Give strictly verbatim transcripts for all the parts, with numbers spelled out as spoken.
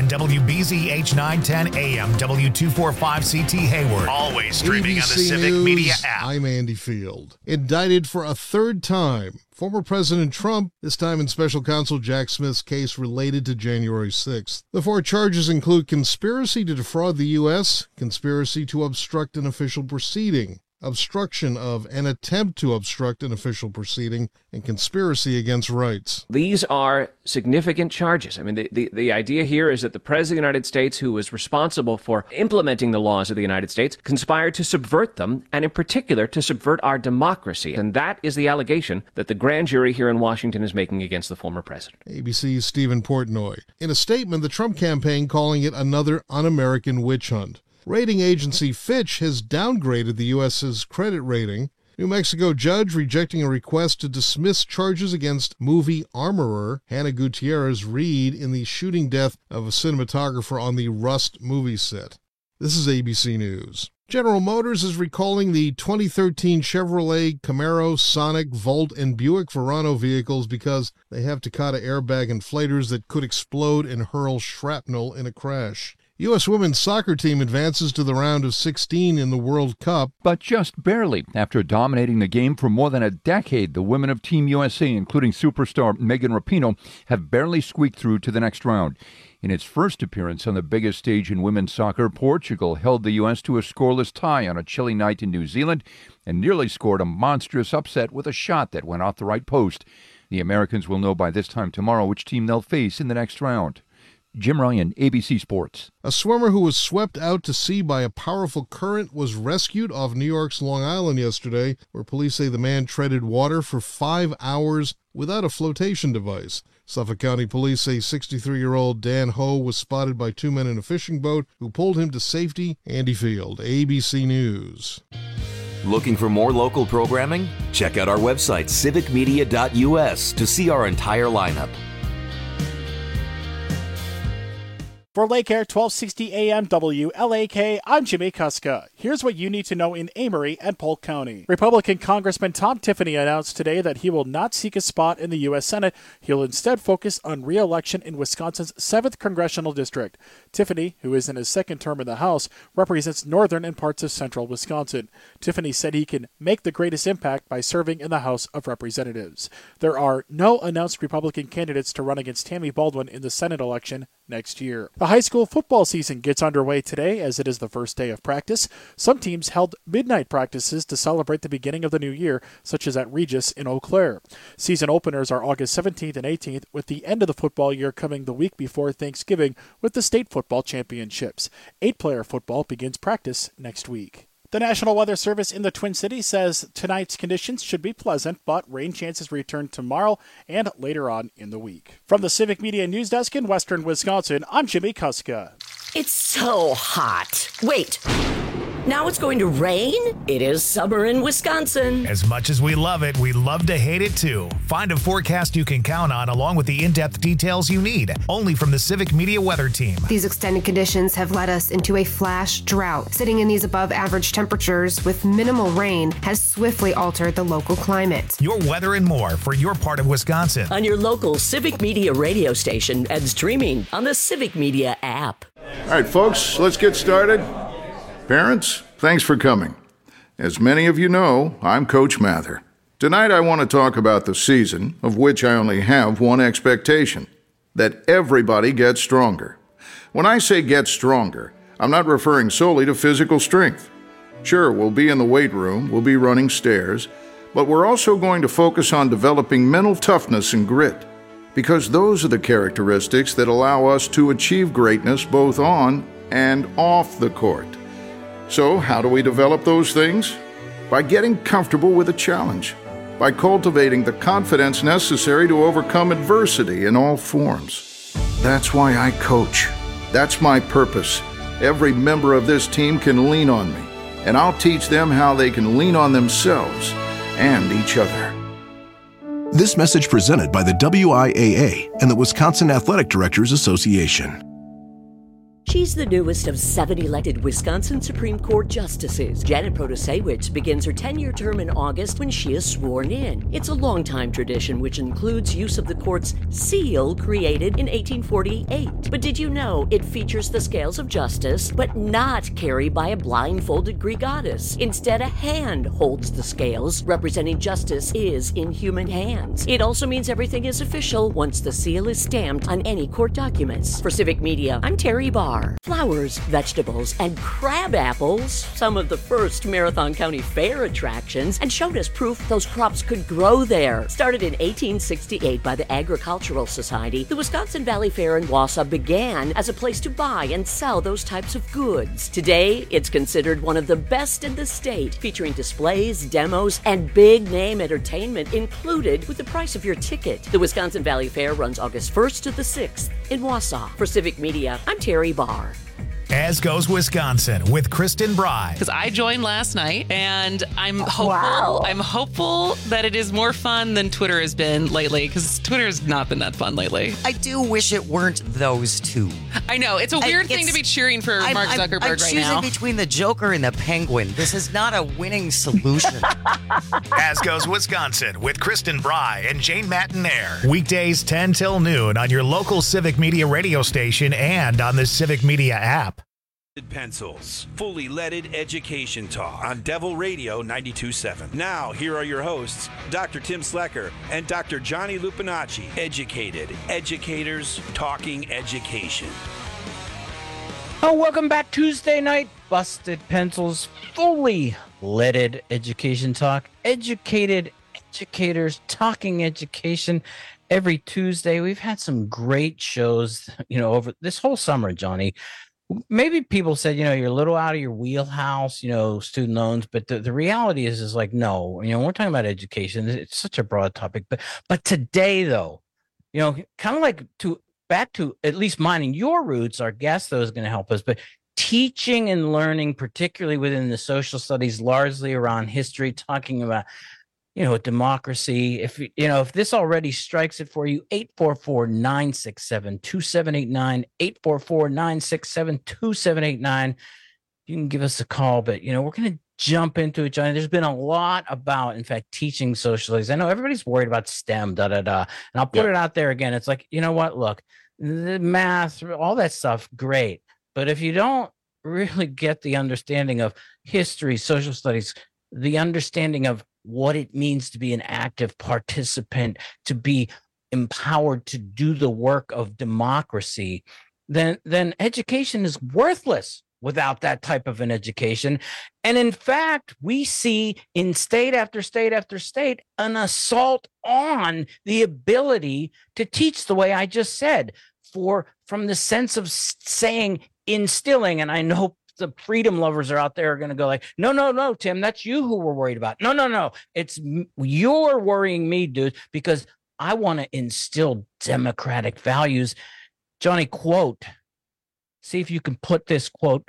W B Z H nine ten A M, W two forty-five C T Hayward. Always streaming A B C on the Civic News, Media app. I'm Andy Field. Indicted for a third time, former President Trump, this time in special counsel Jack Smith's case related to January sixth. The four charges include conspiracy to defraud the U S, conspiracy to obstruct an official proceeding, obstruction of an attempt to obstruct an official proceeding, and conspiracy against rights. These are significant charges. I mean, the, the, the idea here is that the President of the United States, who was responsible for implementing the laws of the United States, conspired to subvert them, and in particular, to subvert our democracy. And that is the allegation that the grand jury here in Washington is making against the former president. A B C's Stephen Portnoy. In a statement, the Trump campaign calling it another un-American witch hunt. Rating agency Fitch has downgraded the U S's credit rating. New Mexico judge rejecting a request to dismiss charges against movie armorer Hannah Gutierrez Reed in the shooting death of a cinematographer on the Rust movie set. This is A B C News. General Motors is recalling the twenty thirteen Chevrolet Camaro, Sonic, Volt, and Buick Verano vehicles because they have Takata airbag inflators that could explode and hurl shrapnel in a crash. U S women's soccer team advances to the round of sixteen in the World Cup. But just barely. After dominating the game for more than a decade, the women of Team U S A, including superstar Megan Rapinoe, have barely squeaked through to the next round. In its first appearance on the biggest stage in women's soccer, Portugal held the U S to a scoreless tie on a chilly night in New Zealand and nearly scored a monstrous upset with a shot that went off the right post. The Americans will know by this time tomorrow which team they'll face in the next round. Jim Ryan, A B C Sports. A swimmer who was swept out to sea by a powerful current was rescued off New York's Long Island yesterday, where police say the man treaded water for five hours without a flotation device. Suffolk County Police say sixty-three-year-old Dan Ho was spotted by two men in a fishing boat who pulled him to safety. Andy Field, A B C News. Looking for more local programming? Check out our website, civic media dot U S, to see our entire lineup. For Lake Air twelve sixty A M W L A K, I'm Jimmy Kuska. Here's what you need to know in Amory and Polk County. Republican Congressman Tom Tiffany announced today that he will not seek a spot in the U S Senate. He'll instead focus on re-election in Wisconsin's seventh Congressional District. Tiffany, who is in his second term in the House, represents northern and parts of central Wisconsin. Tiffany said he can make the greatest impact by serving in the House of Representatives. There are no announced Republican candidates to run against Tammy Baldwin in the Senate election next year. The high school football season gets underway today as it is the first day of practice. Some teams held midnight practices to celebrate the beginning of the new year, such as at Regis in Eau Claire. Season openers are August seventeenth and eighteenth, with the end of the football year coming the week before Thanksgiving with the state football championships. Eight-player football begins practice next week. The National Weather Service in the Twin Cities says tonight's conditions should be pleasant, but rain chances return tomorrow and later on in the week. From the Civic Media News Desk in Western Wisconsin, I'm Jimmy Kuska. It's so hot. Wait. Now it's going to rain? It is summer in Wisconsin. As much as we love it, we love to hate it too. Find a forecast you can count on along with the in-depth details you need, only from the Civic Media Weather Team. These extended conditions have led us into a flash drought. Sitting in these above average temperatures with minimal rain has swiftly altered the local climate. Your weather and more for your part of Wisconsin. On your local Civic Media radio station and streaming on the Civic Media app. All right, folks, let's get started. Parents, thanks for coming. As many of you know, I'm Coach Mather. Tonight I want to talk about the season, of which I only have one expectation, that everybody gets stronger. When I say get stronger, I'm not referring solely to physical strength. Sure, we'll be in the weight room, we'll be running stairs, but we're also going to focus on developing mental toughness and grit, because those are the characteristics that allow us to achieve greatness both on and off the court. So, how do we develop those things? By getting comfortable with a challenge, by cultivating the confidence necessary to overcome adversity in all forms. That's why I coach. That's my purpose. Every member of this team can lean on me, and I'll teach them how they can lean on themselves and each other. This message presented by the W I A A and the Wisconsin Athletic Directors Association. She's the newest of seven elected Wisconsin Supreme Court justices. Janet Protasiewicz begins her ten-year term in August when she is sworn in. It's a long-time tradition which includes use of the court's seal created in eighteen forty-eight. But did you know it features the scales of justice, but not carried by a blindfolded Greek goddess? Instead, a hand holds the scales, representing justice is in human hands. It also means everything is official once the seal is stamped on any court documents. For Civic Media, I'm Terry Barr. Flowers, vegetables, and crab apples, some of the first Marathon County Fair attractions, and showed us proof those crops could grow there. Started in eighteen sixty-eight by the Agricultural Society, the Wisconsin Valley Fair in Wausau began as a place to buy and sell those types of goods. Today, it's considered one of the best in the state, featuring displays, demos, and big-name entertainment included with the price of your ticket. The Wisconsin Valley Fair runs August first to the sixth in Wausau. For Civic Media, I'm Terry Barr. As Goes Wisconsin with Kristen Bry. Because I joined last night, and I'm hopeful. Wow. I'm hopeful that it is more fun than Twitter has been lately. Because Twitter has not been that fun lately. I do wish it weren't those two. I know it's a weird I, thing to be cheering for I'm, Mark I'm, Zuckerberg I'm right choosing now. between the Joker and the Penguin. This is not a winning solution. As Goes Wisconsin with Kristen Bry and Jane Matinaire. Weekdays ten till noon on your local Civic Media radio station and on the Civic Media app. Pencils, fully leaded education talk on Devil Radio ninety-two point seven. Now, here are your hosts, Doctor Tim Slecker and Doctor Johnny Lupinacci. Educated educators talking education. Oh, welcome back Tuesday night. Busted Pencils, fully leaded education talk. Educated educators talking education. Every Tuesday, we've had some great shows, you know, over this whole summer, Johnny. Maybe people said, you know, you're a little out of your wheelhouse, you know, student loans, but the, the reality is, is like, no, you know, we're talking about education. It's such a broad topic, but, but today though, you know, kind of like to back to at least mine and your roots, our guest though is going to help us, but teaching and learning, particularly within the social studies, largely around history, talking about, you know, democracy. If you know, if this already strikes it for you, eight four four, nine six seven, two seven eight nine, eight four four, nine six seven, two seven eight nine. You can give us a call, but you know, we're going to jump into it, Johnny. There's been a lot about, in fact, teaching social studies. I know everybody's worried about STEM, da da da. And I'll put yeah. it out there again. It's like, you know what? Look, the math, all that stuff, great. But if you don't really get the understanding of history, social studies, the understanding of what it means to be an active participant, to be empowered to do the work of democracy, then, then education is worthless without that type of an education. And in fact, we see in state after state after state an assault on the ability to teach the way I just said, for from the sense of saying, instilling, and I know the freedom lovers are out there are going to go like, no, no, no, Tim, that's you who we're worried about. No, no, no. It's you're worrying me, dude, because I want to instill democratic values. Johnny, quote, see if you can put this quote.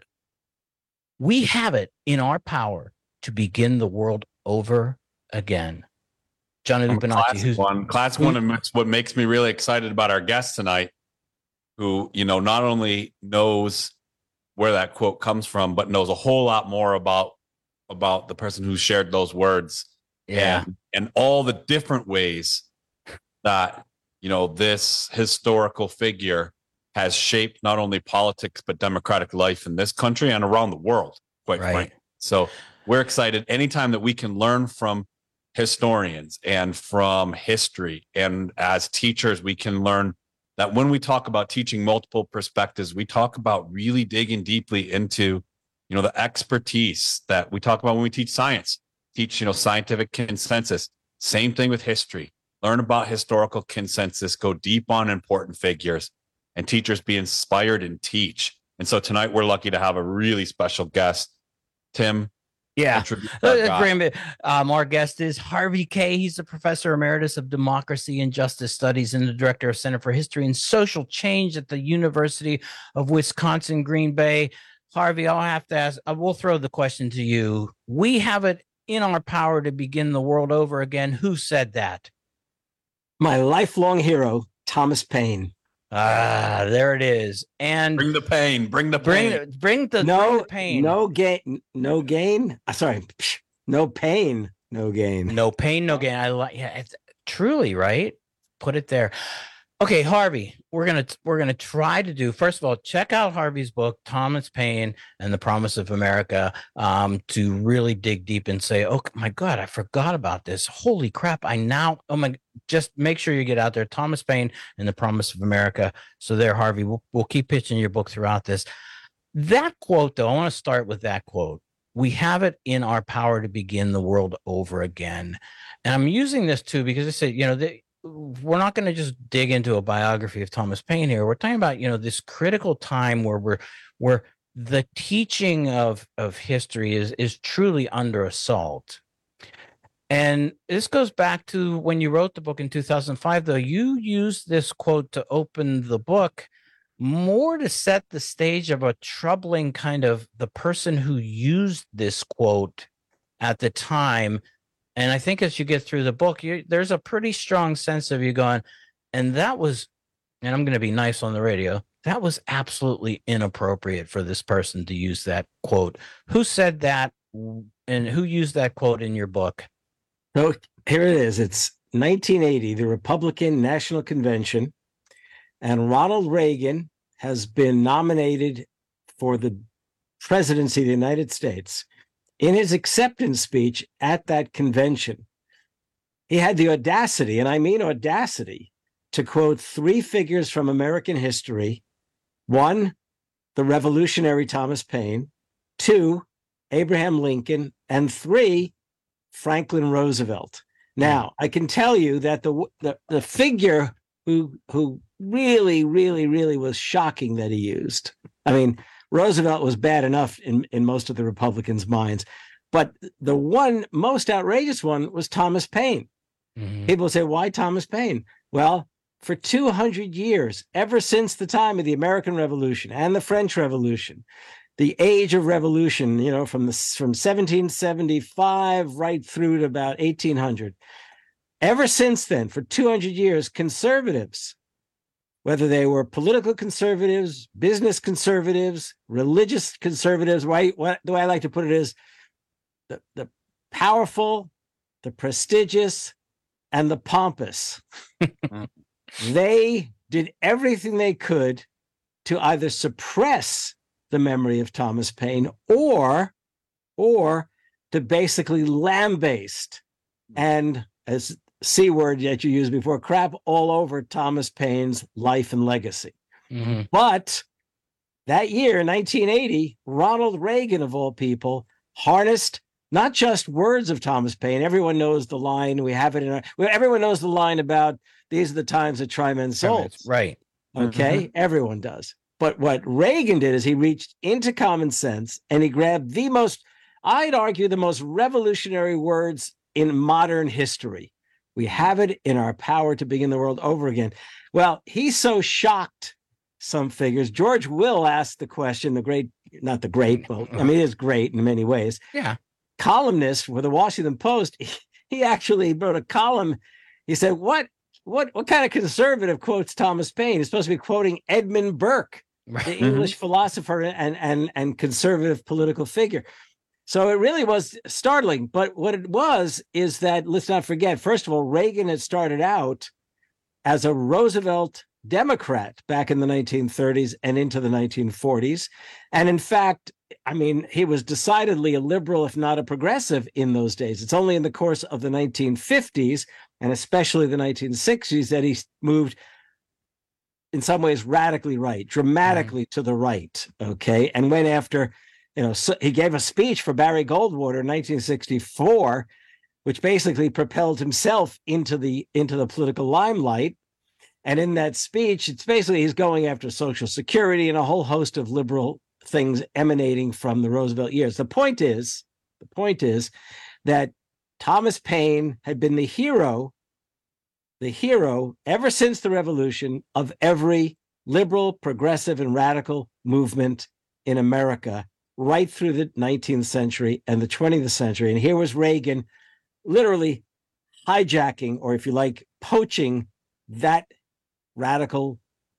We have it in our power to begin the world over again. Johnny Lupinacci, who's one, class one, and it's what makes me really excited about our guest tonight, who, you know, not only knows where that quote comes from, but knows a whole lot more about about the person who shared those words, yeah, and, and all the different ways that, you know, this historical figure has shaped not only politics but democratic life in this country and around the world, quite right. frankly. So we're excited anytime that we can learn from historians and from history, and as teachers we can learn that when we talk about teaching multiple perspectives, we talk about really digging deeply into, you know, the expertise that we talk about when we teach science, teach, you know, scientific consensus. Same thing with history. Learn about historical consensus, go deep on important figures, and teachers be inspired and teach. And so tonight we're lucky to have a really special guest, Tim. Yeah, uh, um, our guest is Harvey Kaye. He's the professor emeritus of democracy and justice studies and the director of Center for History and Social Change at the University of Wisconsin, Green Bay. Harvey, I'll have to ask, I will throw the question to you. We have it in our power to begin the world over again. Who said that? My lifelong hero, Thomas Paine. Ah, there it is. And bring the pain. Bring the bring pain. bring the no bring the pain. No gain. No gain. Uh, sorry, no pain. No gain. No pain. No gain. I like. Yeah, it's truly right. Put it there. Okay, Harvey, we're gonna we're gonna try to do. First of all, check out Harvey's book, Thomas Paine and the Promise of America, um, to really dig deep and say, "Oh my God, I forgot about this. Holy crap! I now oh my." Just make sure you get out there, Thomas Paine and the Promise of America. So there, Harvey, we'll we'll keep pitching your book throughout this. That quote, though, I want to start with that quote. We have it in our power to begin the world over again, and I'm using this too because I say, you know, the. We're not going to just dig into a biography of Thomas Paine here. We're talking about, you know, this critical time where we're where the teaching of of history is is truly under assault. And this goes back to when you wrote the book in two thousand five, though. You used this quote to open the book more to set the stage of a troubling kind of the person who used this quote at the time. And I think as you get through the book, you, there's a pretty strong sense of you going, and that was, and I'm going to be nice on the radio, that was absolutely inappropriate for this person to use that quote. Who said that and who used that quote in your book? So here it is. It's nineteen eighty, the Republican National Convention, and Ronald Reagan has been nominated for the presidency of the United States. In his acceptance speech at that convention, he had the audacity, and I mean audacity, to quote three figures from American history. One, the revolutionary Thomas Paine. Two, Abraham Lincoln. And three, Franklin Roosevelt. Now, I can tell you that the the, the figure who who really, really, really was shocking that he used, I mean, Roosevelt was bad enough in, in most of the Republicans' minds, but the one most outrageous one was Thomas Paine. Mm-hmm. People say, why Thomas Paine? Well, for two hundred years, ever since the time of the American Revolution and the French Revolution, the age of revolution, you know, from the from seventeen seventy-five right through to about eighteen hundred, ever since then, for two hundred years, conservatives, whether they were political conservatives, business conservatives, religious conservatives, right? What the way I like to put it is the, the powerful, the prestigious, and the pompous. They did everything they could to either suppress the memory of Thomas Paine or, or to basically lambaste and, as C word that you used before, crap all over Thomas Paine's life and legacy. Mm-hmm. But that year, nineteen eighty, Ronald Reagan, of all people, harnessed not just words of Thomas Paine. Everyone knows the line. We have it in our, well, everyone knows the line about these are the times that try men's souls. Right. Okay. Mm-hmm. Everyone does. But what Reagan did is he reached into common sense and he grabbed the most, I'd argue, the most revolutionary words in modern history. We have it in our power to begin the world over again. Well, he so shocked some figures. George Will asked the question, the great, not the great, well, I mean, it is great in many ways. Yeah. Columnist for the Washington Post, he, he actually wrote a column. He said, what, what, what kind of conservative quotes Thomas Paine? He's supposed to be quoting Edmund Burke, the English philosopher and, and, and conservative political figure. So it really was startling. But what it was is that, let's not forget, first of all, Reagan had started out as a Roosevelt Democrat back in the nineteen thirties and into the nineteen forties. And in fact, I mean, he was decidedly a liberal, if not a progressive, in those days. It's only in the course of the nineteen fifties and especially the nineteen sixties that he moved in some ways radically right, dramatically mm. to the right, okay, and went after, you know, so he gave a speech for Barry Goldwater in nineteen sixty-four, which basically propelled himself into the into the political limelight. And in that speech, it's basically he's going after Social Security and a whole host of liberal things emanating from the Roosevelt years. The point is, the point is that Thomas Paine had been the hero, the hero ever since the revolution of every liberal, progressive, and radical movement in America, right through the nineteenth century and the twentieth century. And here was Reagan literally hijacking, or if you like, poaching that radical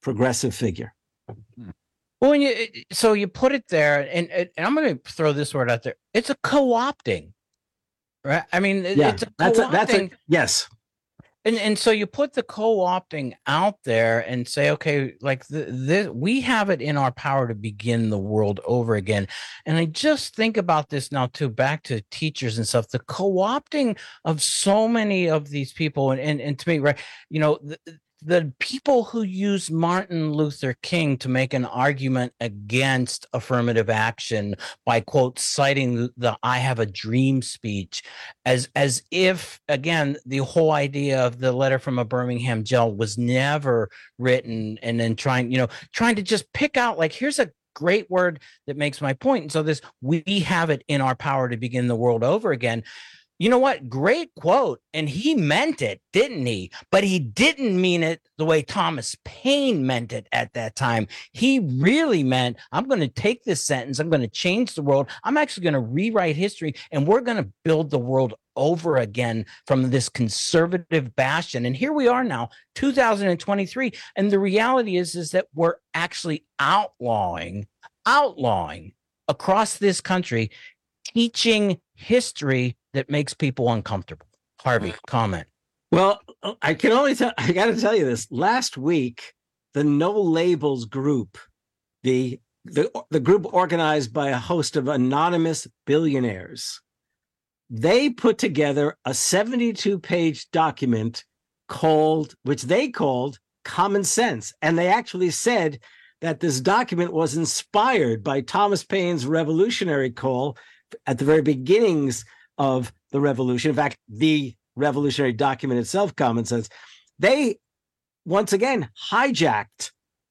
progressive figure. Well, when you so you put it there, and, and I'm going to throw this word out there. It's a co-opting, right? I mean, Yeah, it's a that's a, that's a, co-opting. yes. And and so you put the co-opting out there and say, okay, like the, the, we have it in our power to begin the world over again. And I just think about this now too, back to teachers and stuff, the co-opting of so many of these people. And, and, and to me, right, you know, the, the people who use Martin Luther King to make an argument against affirmative action by, quote, citing the I have a dream speech as as if, again, the whole idea of the letter from a Birmingham jail was never written, and then trying, you know, trying to just pick out, like, here's a great word that makes my point. And so this, we have it in our power to begin the world over again. You know what? Great quote. And he meant it, didn't he? But he didn't mean it the way Thomas Paine meant it at that time. He really meant, I'm going to take this sentence, I'm going to change the world. I'm actually going to rewrite history, and we're going to build the world over again from this conservative bastion. And here we are now, two thousand twenty-three. And the reality is, is that we're actually outlawing, outlawing across this country, teaching history that makes people uncomfortable. Harvey, comment. Well, I can only tell, I got to tell you this. Last week, the No Labels group, the, the, the group organized by a host of anonymous billionaires, they put together a seventy-two page document called, which they called Common Sense. And they actually said that this document was inspired by Thomas Paine's revolutionary call at the very beginnings of the revolution. In fact, the revolutionary document itself, Common Sense, they once again hijacked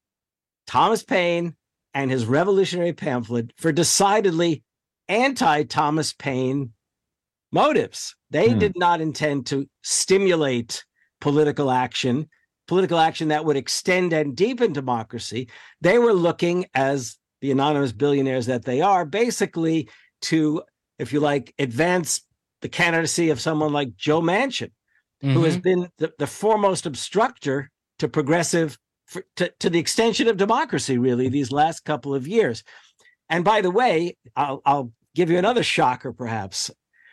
Thomas Paine and his revolutionary pamphlet for decidedly anti-Thomas Paine motives. They hmm. did not intend to stimulate political action, political action that would extend and deepen democracy. They were looking, as the anonymous billionaires that they are, basically to, if you like, advance the candidacy of someone like Joe Manchin, mm-hmm. who has been the, the foremost obstructor to progressive, for, to, to the extension of democracy, really, these last couple of years. And by the way, I'll, I'll give you another shocker, perhaps.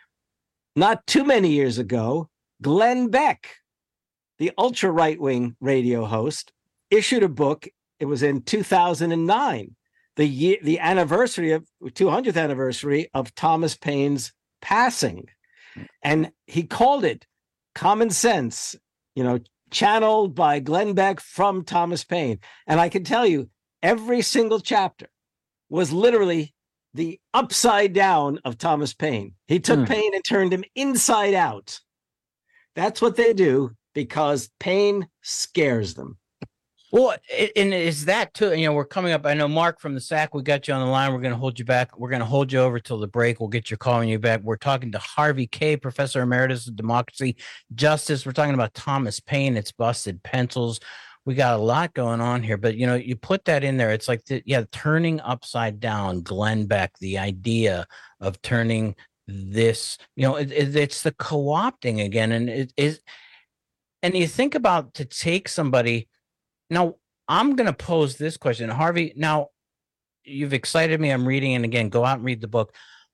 Not too many years ago, Glenn Beck, the ultra right-wing radio host, issued a book. It was in two thousand nine. The year, the anniversary of two hundredth anniversary of Thomas Paine's passing, and he called it Common Sense, you know, channeled by Glenn Beck from Thomas Paine. And I can tell you, every single chapter was literally the upside down of Thomas Paine. He took mm. Paine and turned him inside out. That's what they do, because Paine scares them. Well, and is that too, you know, we're coming up. I know, Mark from the S A C, we got you on the line. We're going to hold you back. We're going to hold you over till the break. We'll get your calling you back. We're talking to Harvey Kaye, Professor Emeritus of Democracy, Justice. We're talking about Thomas Paine. It's busted pencils. We got a lot going on here, but, you know, you put that in there. It's like, the, yeah, turning upside down, Glenn Beck, the idea of turning this, you know, it, it, it's the co-opting again. And it is, and you think about, to take somebody. Now, I'm going to pose this question. Harvey, now, you've excited me. I'm reading, and again, go out and read the book.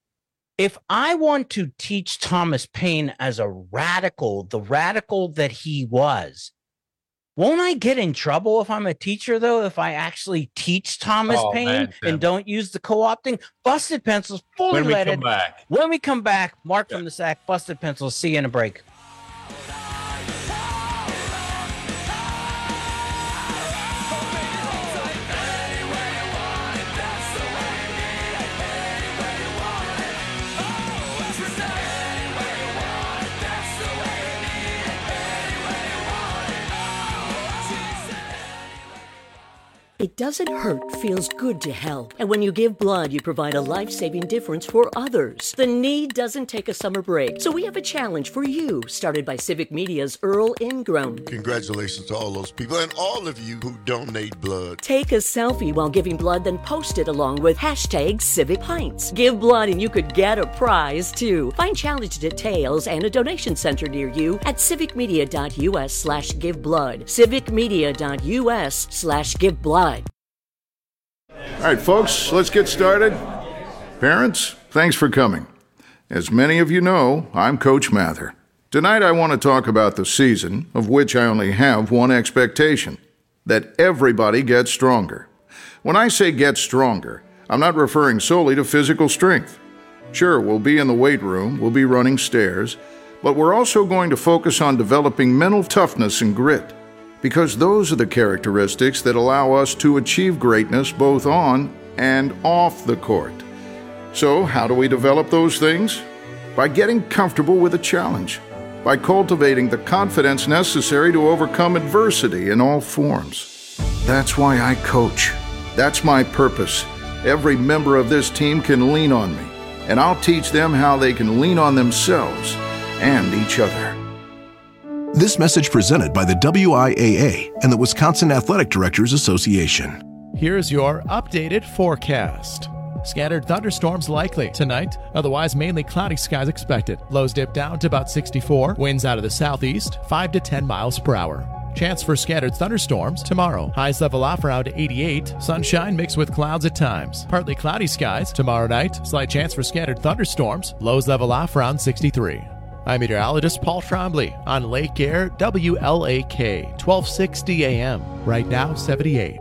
If I want to teach Thomas Paine as a radical, the radical that he was, won't I get in trouble if I'm a teacher, though, if I actually teach Thomas oh, Paine man, and don't use the co-opting? Busted Pencils, fully when we leaded. Come back. When we come back, Mark yeah. from the S A C, Busted Pencils. See you in a break. It What doesn't hurt feels good to help. And when you give blood, you provide a life-saving difference for others. The need doesn't take a summer break. So we have a challenge for you, started by Civic Media's Earl Ingram. Congratulations to all those people and all of you who donate blood. Take a selfie while giving blood, then post it along with hashtag Civic Pints. Give blood and you could get a prize, too. Find challenge details and a donation center near you at civicmedia.us slash give blood. civicmedia.us slash give blood. All right, folks, let's get started. Parents, thanks for coming. As many of you know, I'm Coach Mather. Tonight I want to talk about the season, of which I only have one expectation, that everybody gets stronger. When I say get stronger, I'm not referring solely to physical strength. Sure, we'll be in the weight room, we'll be running stairs, but we're also going to focus on developing mental toughness and grit, because those are the characteristics that allow us to achieve greatness both on and off the court. So, how do we develop those things? By getting comfortable with a challenge, by cultivating the confidence necessary to overcome adversity in all forms. That's why I coach. That's my purpose. Every member of this team can lean on me, and I'll teach them how they can lean on themselves and each other. This message presented by the W I A A and the Wisconsin Athletic Directors Association. Here's your updated forecast. Scattered thunderstorms likely tonight, otherwise mainly cloudy skies expected. Lows dip down to about sixty-four, winds out of the southeast, five to ten miles per hour. Chance for scattered thunderstorms tomorrow. Highs level off around eighty-eight. Sunshine mixed with clouds at times. Partly cloudy skies tomorrow night. Slight chance for scattered thunderstorms. Lows level off around sixty-three. I'm meteorologist Paul Trombley on Lake Air W L A K, twelve sixty A M. Right now, seventy-eight.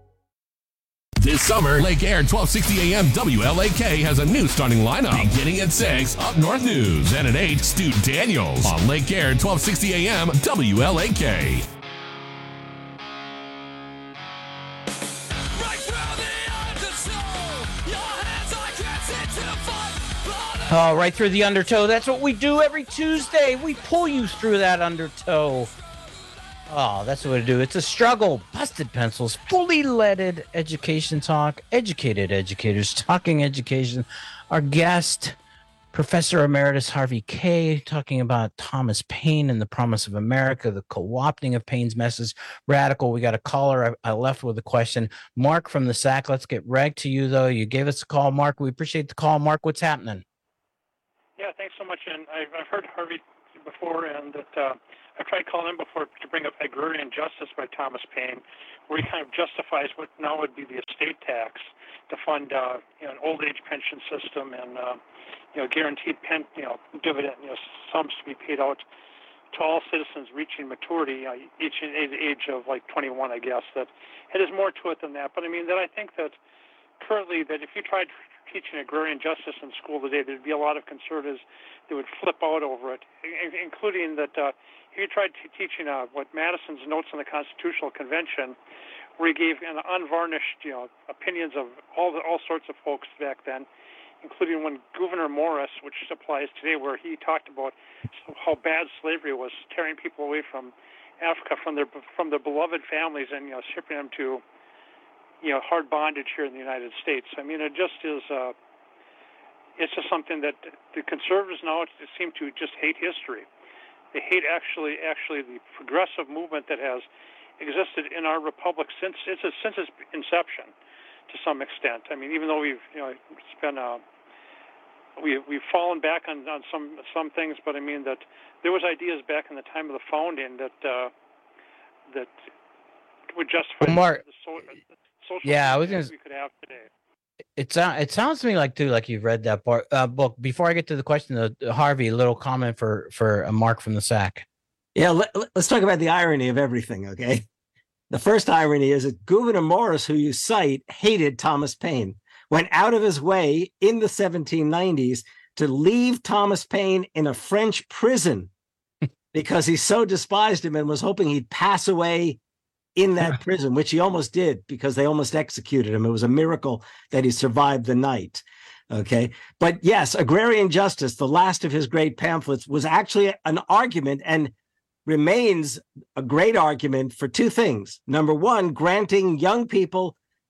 This summer, Lake Air twelve sixty A M W L A K has a new starting lineup. Beginning at six, Up North News, and at eight, Stu Daniels on Lake Air twelve sixty A M W L A K. Oh, right through the undertow. That's what we do every Tuesday. We pull you through that undertow. Oh, that's what we do. It's a struggle. Busted Pencils, fully leaded education talk, educated educators talking education. Our guest, Professor Emeritus Harvey Kaye, talking about Thomas Paine and the Promise of America, the co-opting of Paine's message. Radical. We got a caller. I, I left with a question. Mark from the S A C. Let's get right to you, though. You gave us a call, Mark. We appreciate the call. Mark, what's happening? Yeah, thanks so much. And I've, I've heard Harvey before, and that uh, I've tried calling him before to bring up Agrarian Justice by Thomas Paine, where he kind of justifies what now would be the estate tax to fund uh, you know, an old age pension system and uh, you know guaranteed pen, you know dividend you know sums to be paid out to all citizens reaching maturity, uh, each in the age of like twenty-one, I guess. That it is more to it than that. But I mean that I think that currently that if you tried teaching agrarian justice in school today, there'd be a lot of conservatives that would flip out over it, including that uh, if you tried t- teaching uh, what Madison's Notes on the Constitutional Convention, where he gave an unvarnished, you know, opinions of all the, all sorts of folks back then, including when Gouverneur Morris, which applies today, where he talked about how bad slavery was, tearing people away from Africa, from their from their beloved families, and you know, shipping them to you know, hard bondage here in the United States. I mean, it just is, uh, it's just something that the conservatives now seem to just hate history. They hate actually, actually the progressive movement that has existed in our republic since it's since its inception, to some extent. I mean, even though we've, you know, it's been, uh, we we've fallen back on, on some some things, but I mean that there was ideas back in the time of the founding that uh, that would justify well, Mark, the so, social yeah, I was gonna, we could have today. It, it sounds to me like, too, like you've read that bar, uh, book. Before I get to the question, uh, Harvey, a little comment for, for a Mark from the S A C. Yeah, let, let's talk about the irony of everything, okay? The first irony is that Gouverneur Morris, who you cite, hated Thomas Paine, went out of his way in the seventeen nineties to leave Thomas Paine in a French prison because he so despised him and was hoping he'd pass away in that prison, which he almost did because they almost executed him. It was a miracle that he survived the night. Okay. But yes, Agrarian Justice, the last of his great pamphlets, was actually an argument and remains a great argument for two things. Number one, granting young people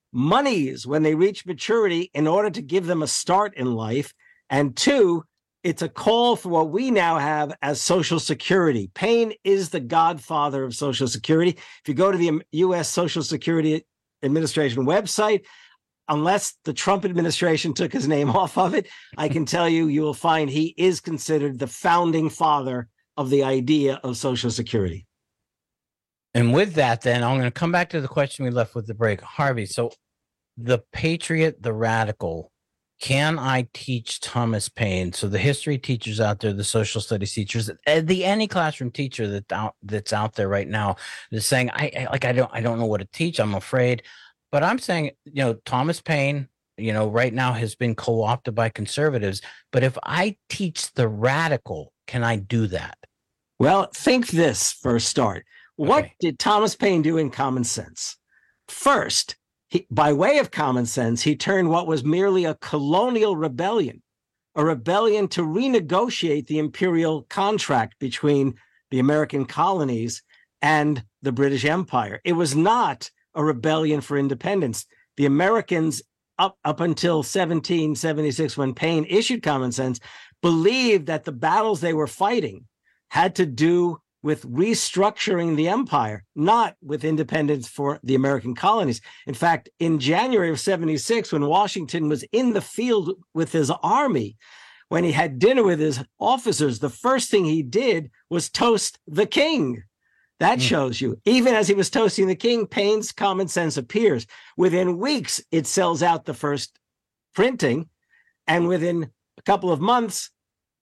monies when they reach maturity in order to give them a start in life. And two, it's a call for what we now have as Social Security. Payne is the godfather of Social Security. If you go to the U S Social Security Administration website, unless the Trump administration took his name off of it, I can tell you, you will find he is considered the founding father of the idea of Social Security. And with that, then I'm going to come back to the question we left with the break. Harvey, so the patriot, the radical, can I teach Thomas Paine? So the history teachers out there, the social studies teachers, the any classroom teacher that out, that's out there right now is saying, I, I like, I don't, I don't know what to teach. I'm afraid. But I'm saying, you know, Thomas Paine, you know, right now has been co-opted by conservatives. But if I teach the radical, can I do that? Well, think this for a start. What okay. did Thomas Paine do in Common Sense? First, he, by way of common sense, he turned what was merely a colonial rebellion, a rebellion to renegotiate the imperial contract between the American colonies and the British Empire. It was not a rebellion for independence. The Americans, up, up until seventeen seventy-six, when Paine issued Common Sense, believed that the battles they were fighting had to do with restructuring the empire, not with independence for the American colonies. In fact, in January of seventy-six, when Washington was in the field with his army, when he had dinner with his officers, the first thing he did was toast the king. That shows you, even as he was toasting the king, Paine's Common Sense appears. Within weeks, it sells out the first printing. And within a couple of months,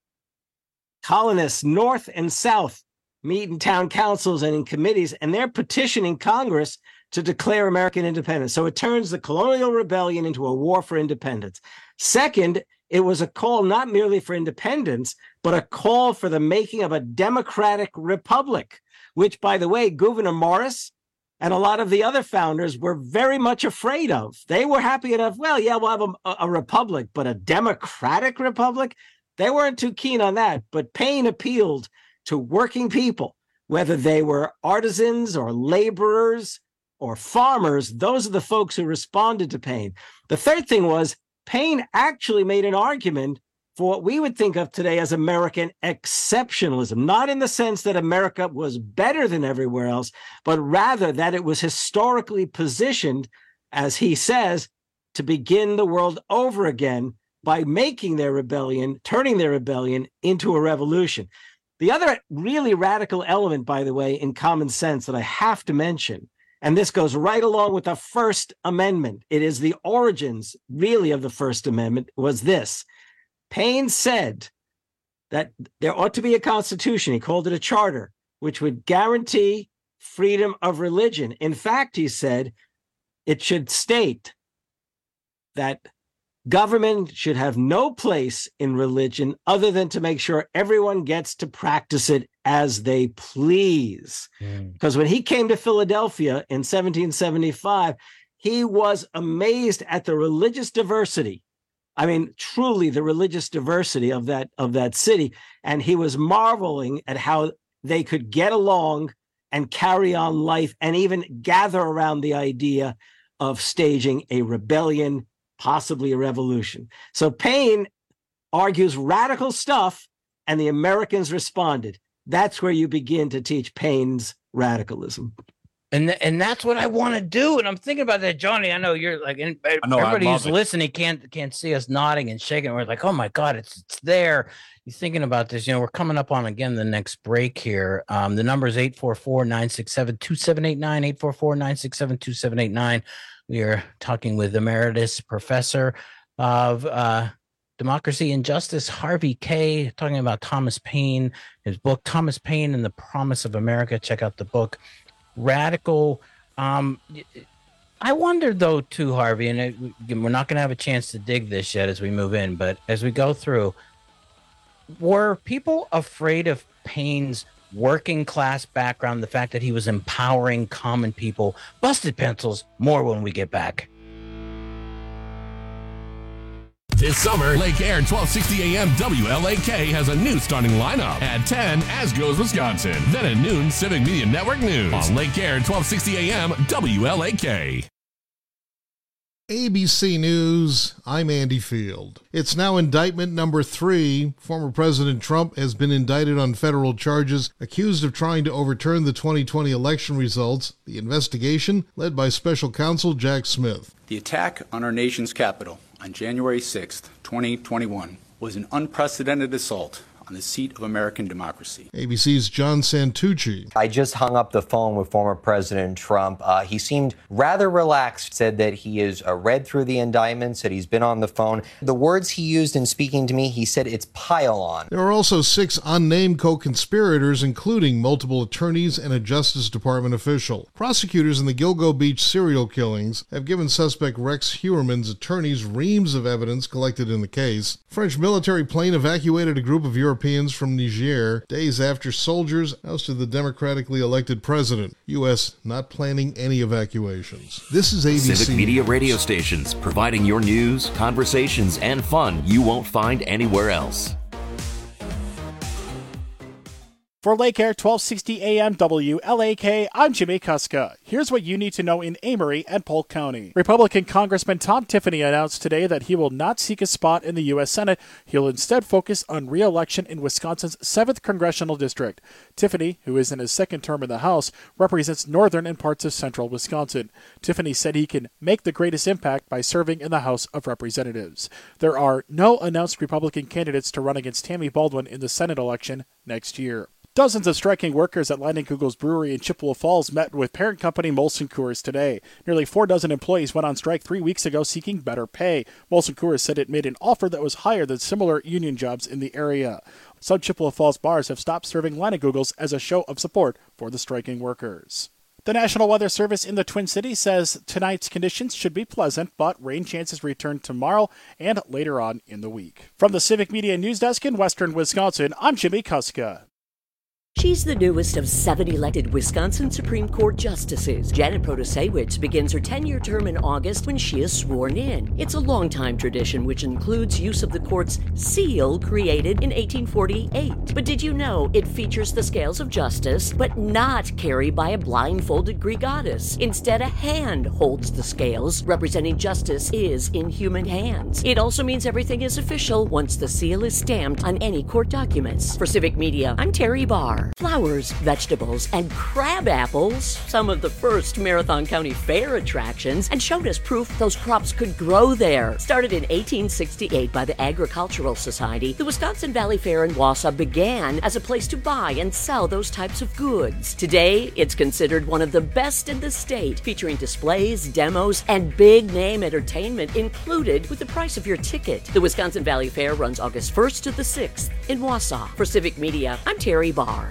colonists north and south meet in town councils and in committees, and they're petitioning Congress to declare American independence. So it turns the colonial rebellion into a war for independence. Second, it was a call not merely for independence, but a call for the making of a democratic republic, which, by the way, Gouverneur Morris and a lot of the other founders were very much afraid of. They were happy enough, well, yeah, we'll have a, a republic, but a democratic republic? They weren't too keen on that. But Paine appealed to working people, whether they were artisans or laborers or farmers. Those are the folks who responded to Paine. The third thing was Paine actually made an argument for what we would think of today as American exceptionalism, not in the sense that America was better than everywhere else, but rather that it was historically positioned, as he says, to begin the world over again by making their rebellion, turning their rebellion into a revolution. The other really radical element, by the way, in Common Sense that I have to mention, and this goes right along with the First Amendment, it is the origins, really, of the First Amendment, was this. Paine said that there ought to be a constitution, he called it a charter, which would guarantee freedom of religion. In fact, he said it should state that government should have no place in religion other than to make sure everyone gets to practice it as they please. Mm. Because when he came to Philadelphia in seventeen seventy-five, he was amazed at the religious diversity. I mean, truly the religious diversity of that of that city. And he was marveling at how they could get along and carry on life and even gather around the idea of staging a rebellion, possibly a revolution. So Paine argues radical stuff, and the Americans responded. That's where you begin to teach Paine's radicalism. And th- and that's what I want to do. And I'm thinking about that, Johnny. I know you're like, and know, everybody who's it. listening can't can't see us nodding and shaking. We're like, oh my God, it's it's there. You're thinking about this. You know, we're coming up on again the next break here. Um, the number is eight four four, nine six seven, two seven eight nine, eight four four, nine six seven, two seven eight nine. We are talking with Emeritus Professor of uh, Democracy and Justice, Harvey Kaye, talking about Thomas Paine, his book, Thomas Paine and the Promise of America. Check out the book. Radical. Um, I wonder, though, too, Harvey, and it, we're not going to have a chance to dig this yet as we move in, but as we go through, were people afraid of Paine's working class background, the fact that he was empowering common people? Busted Pencils, more when we get back. This summer, Lake Air twelve sixty A M W L A K has a new starting lineup. At ten, As Goes Wisconsin. Then at noon, Civic Media Network News. On Lake Air twelve sixty A M W L A K. A B C News, I'm Andy Field. It's now indictment number three. Former President Trump has been indicted on federal charges, accused of trying to overturn the twenty twenty election results. The investigation, led by special counsel Jack Smith. The attack on our nation's capital on January sixth, twenty twenty-one, was an unprecedented assault on the seat of American democracy. A B C's John Santucci. I just hung up the phone with former President Trump. Uh, he seemed rather relaxed, said that he has uh, read through the indictment, said he's been on the phone. The words he used in speaking to me, he said it's pile on. There are also six unnamed co-conspirators, including multiple attorneys and a Justice Department official. Prosecutors in the Gilgo Beach serial killings have given suspect Rex Heuermann's attorneys reams of evidence collected in the case. French military plane evacuated a group of Europeans from Niger days after soldiers ousted the democratically elected president. U S not planning any evacuations. This is A B C Civic Media radio stations, providing your news, conversations, and fun you won't find anywhere else. For Lake Air twelve sixty A M W L A K, I'm Jimmy Kuska. Here's what you need to know in Amory and Polk County. Republican Congressman Tom Tiffany announced today that he will not seek a spot in the U S Senate. He'll instead focus on re-election in Wisconsin's seventh Congressional District. Tiffany, who is in his second term in the House, represents northern and parts of central Wisconsin. Tiffany said he can make the greatest impact by serving in the House of Representatives. There are no announced Republican candidates to run against Tammy Baldwin in the Senate election next year. Dozens of striking workers at Leinenkugel's brewery in Chippewa Falls met with parent company Molson Coors today. Nearly four dozen employees went on strike three weeks ago seeking better pay. Molson Coors said it made an offer that was higher than similar union jobs in the area. Some Chippewa Falls bars have stopped serving Leinenkugel's as a show of support for the striking workers. The National Weather Service in the Twin Cities says tonight's conditions should be pleasant, but rain chances return tomorrow and later on in the week. From the Civic Media News Desk in Western Wisconsin, I'm Jimmy Kuska. She's the newest of seven elected Wisconsin Supreme Court justices. Janet Protasiewicz begins her ten-year term in August when she is sworn in. It's a long-time tradition which includes use of the court's seal created in eighteen forty-eight. But did you know it features the scales of justice, but not carried by a blindfolded Greek goddess? Instead, a hand holds the scales, representing justice is in human hands. It also means everything is official once the seal is stamped on any court documents. For Civic Media, I'm Terry Barr. Flowers, vegetables, and crab apples, some of the first Marathon County Fair attractions, and showed us proof those crops could grow there. Started in eighteen sixty-eight by the Agricultural Society, the Wisconsin Valley Fair in Wausau began as a place to buy and sell those types of goods. Today, it's considered one of the best in the state, featuring displays, demos, and big-name entertainment included with the price of your ticket. The Wisconsin Valley Fair runs August first to the sixth in Wausau. For Civic Media, I'm Terry Barr.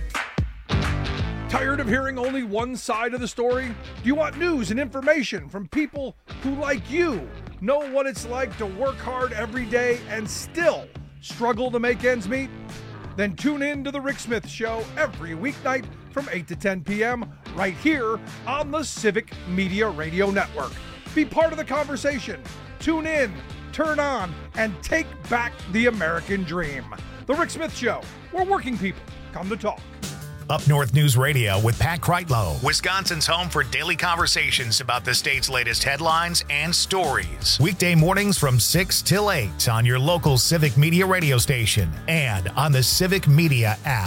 Tired of hearing only one side of the story? Do you want news and information from people who, like you, know what it's like to work hard every day and still struggle to make ends meet? Then tune in to The Rick Smith Show every weeknight from eight to ten p.m. right here on the Civic Media Radio Network. Be part of the conversation. Tune in, turn on, and take back the American dream. The Rick Smith Show, where working people come to talk. Up North News Radio with Pat Kreitlow, Wisconsin's home for daily conversations about the state's latest headlines and stories. Weekday mornings from six till eight on your local Civic Media radio station and on the Civic Media app.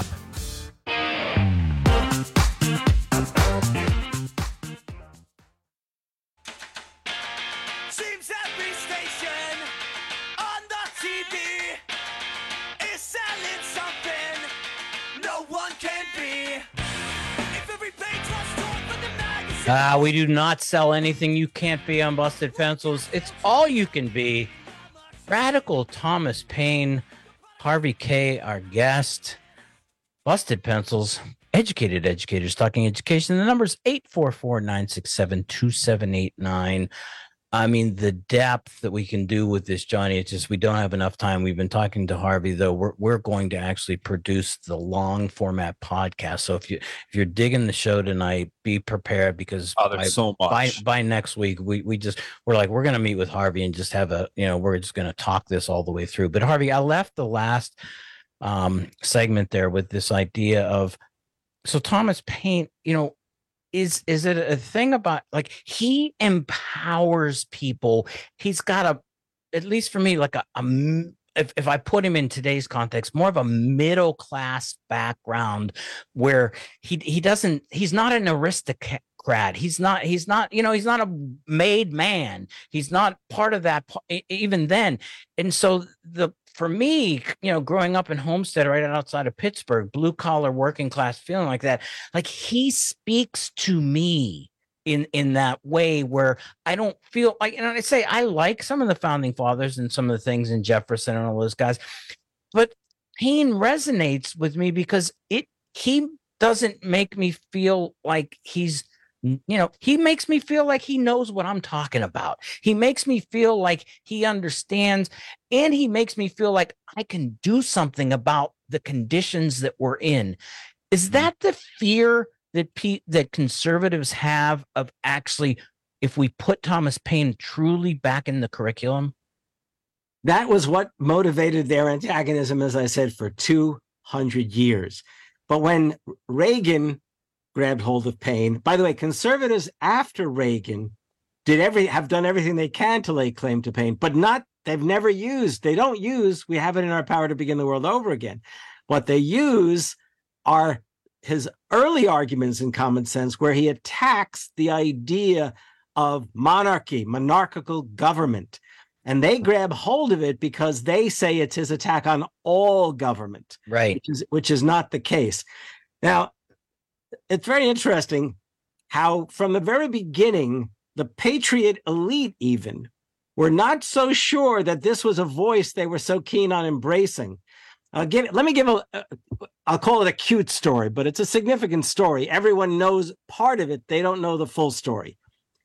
Seems every station on the T V is selling something no one can be. If every page was torn from the magazine. Ah, we do not sell anything you can't be on Busted Pencils. It's all you can be. Radical Thomas Paine, Harvey K., our guest. Busted Pencils, educated educators talking education. The number's eight four four, nine six seven, two seven eight nine. I mean, the depth that we can do with this, Johnny, it's just we don't have enough time. We've been talking to Harvey, though. We're we're going to actually produce the long format podcast. So if you if you're digging the show tonight, be prepared because oh, there's by, so much. by by next week, we we just we're like we're gonna meet with Harvey and just have a you know we're just gonna talk this all the way through. But Harvey, I left the last um segment there with this idea of so Thomas Paine, you know. is is it a thing about like he empowers people? He's got a, at least for me, like a, a if, if I put him in today's context, more of a middle class background where he he doesn't he's not an aristocrat. He's not, he's not, you know, he's not a made man. He's not part of that even then. And so the, for me, you know, growing up in Homestead, right outside of Pittsburgh, blue collar working class feeling like that, like he speaks to me in, in that way where I don't feel like, and I say, I like some of the founding fathers and some of the things in Jefferson and all those guys, but Paine resonates with me because it, he doesn't make me feel like he's, you know, he makes me feel like he knows what I'm talking about. He makes me feel like he understands, and he makes me feel like I can do something about the conditions that we're in. Is that the fear that pe- that conservatives have of actually, if we put Thomas Paine truly back in the curriculum? That was what motivated their antagonism, as I said, for two hundred years. But when Reagan grabbed hold of Paine. By the way, conservatives after Reagan did every have done everything they can to lay claim to Paine, but not they've never used. They don't use. We have it in our power to begin the world over again. What they use are his early arguments in Common Sense, where he attacks the idea of monarchy, monarchical government, and they grab hold of it because they say it's his attack on all government, right? Which is which is not the case. Now, it's very interesting how from the very beginning, the patriot elite even were not so sure that this was a voice they were so keen on embracing. Uh, give, let me give a, a, I'll call it a cute story, but it's a significant story. Everyone knows part of it. They don't know the full story.